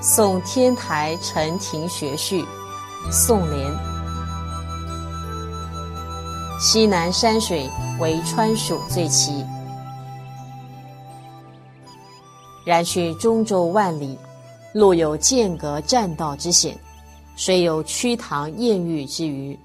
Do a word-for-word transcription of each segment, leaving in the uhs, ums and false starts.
宋天台陈庭学序，宋濂。西南山水为川蜀最奇，然去中州万里，路有间隔栈道之险，水有曲塘艳遇之鱼。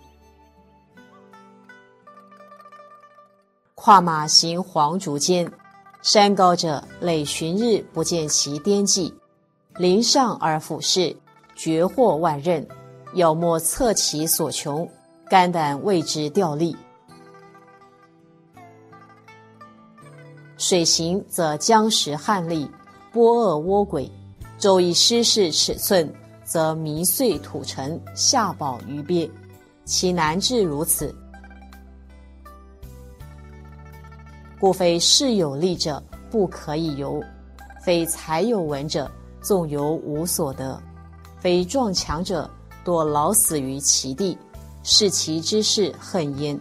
跨马行黄竹间，山高者累旬日不见其颠迹，临上而俯视，绝获万仞，要莫测其所穷，肝胆为之吊力。水行则江石旱澧，波恶涡轨，舟以失事尺寸，则迷碎土尘，下保鱼鳖，其难至如此。故非事有力者不可以游，非才有文者纵游无所得，非壮强者多老死于其地，视其之事恨焉。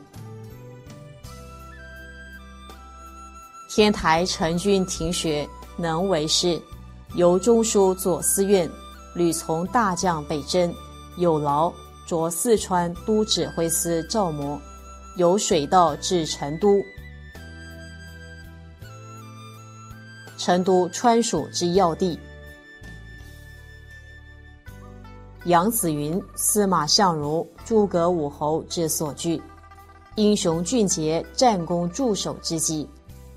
天台陈君庭学能为师，由中书左司院，屡从大将北征，有劳着四川都指挥司赵模，由水道至成都。成都川蜀之要地，杨子云、司马相如、诸葛武侯之所居，英雄俊杰战功驻守之基。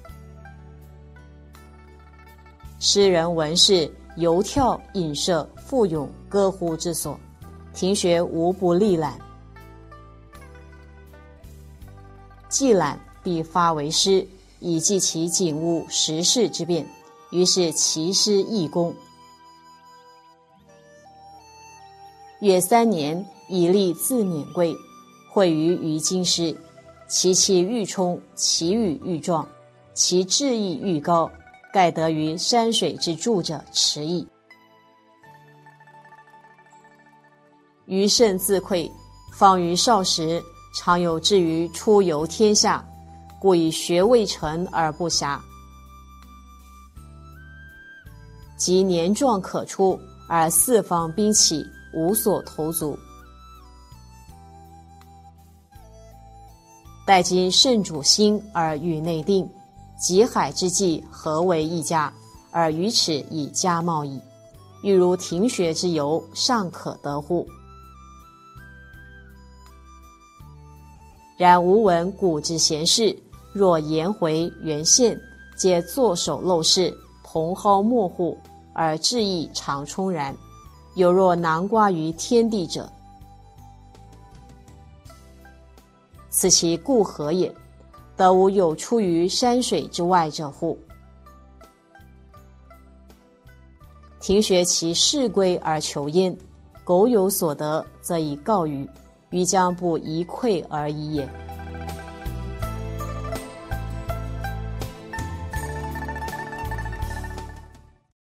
诗人文士游跳饮射赋咏歌呼之所，庭学无不历览。既览必发为诗，以记其景物时事之变，于是其诗易工。约三年，以吏自免归，会于于京师，其气愈充，其语愈壮，其志意愈高，盖得于山水之著者迟矣。余甚自愧，方于少时，常有志于出游天下，故以学未成而不暇。及年壮可出，而四方兵起，无所投足。待今圣主兴而欲内定，极海之际何为一家，而于此以家贸矣。欲如庭学之游，尚可得乎？然吾闻古之贤士，若颜回、袁宪，皆作手陋室，蓬蒿没户，而志意常充然，有若囊瓜于天地者。此其故何也？得无有出于山水之外者乎？庭学其事归而求焉，苟有所得，则以告予，余将不一馈而已也。